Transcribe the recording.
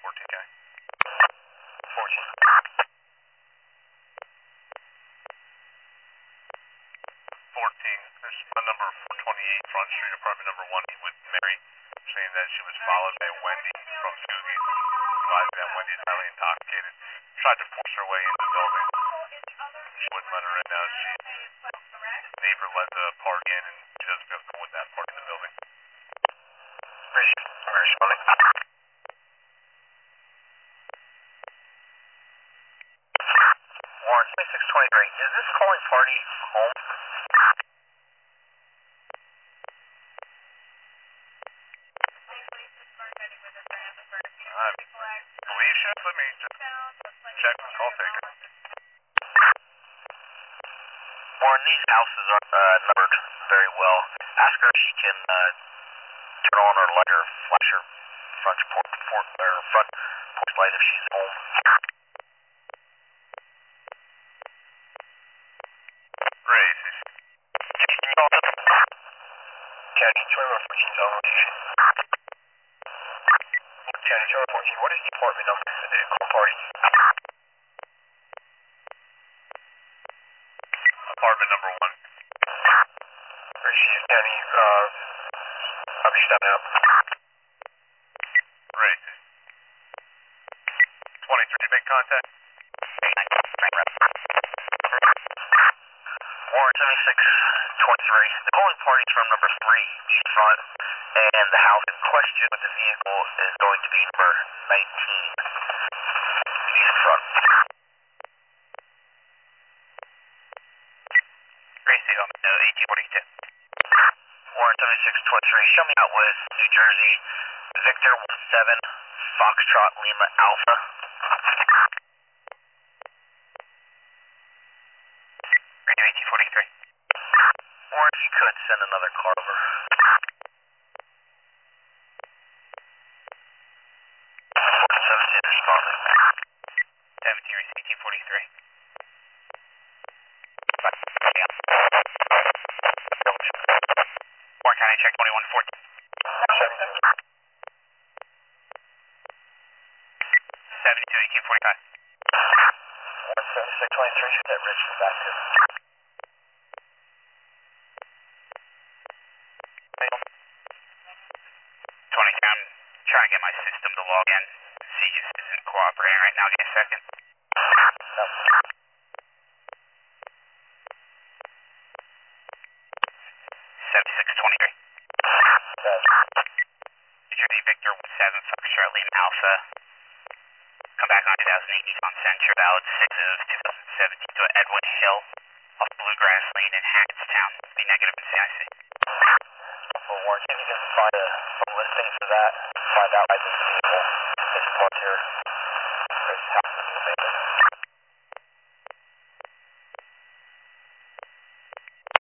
14, guy. 14. 14, there's my number 428 Front Street, apartment number 1 with Mary, saying that she was followed by Wendy from Sugie, advising that Wendy is highly intoxicated, tried to force her way into the building. She wouldn't let her in now. The neighbor let the party in, and she doesn't feel good with that party in the building. Responding. Warren, 2623, is this calling party home? I believe she is. Let me just check the call taker. Warren, these houses are numbered very well. Ask her if she can turn on her light or flash her front porch light if she's home. Great. County 2114's own location. County 2114, what is the apartment number for the call party? Apartment number 1. Great, she's County, I'll be stepping up. Great. 23, make contact. Warren 7623. The calling party's from number 3, East Front, and the house in question with the vehicle is going to be number 19, East Front. Gracie on 1842. Warren 7623. Show me out with New Jersey, Victor 17, Foxtrot Lima Alpha. Radio 1843. Or if you could, send another car over. 17 responding. 17 race 1843. Warren County check 2114. 72 1845. Warren 7623. Shoot that Rich from back to. 20, I'm trying to get my system to log in. See, just isn't cooperating right now. Give me a second. No. 7623. New Jersey Victor 17 Foxtrot Lima Alpha. Come back on 2008 Nissan Sentra, valid 6 of 2017 to Edwin Hill off Bluegrass Lane in Hattstown. Be negative in CIC. For Warren, see if you can find a listing for that. Find out why this vehicle is parked here. There's house in the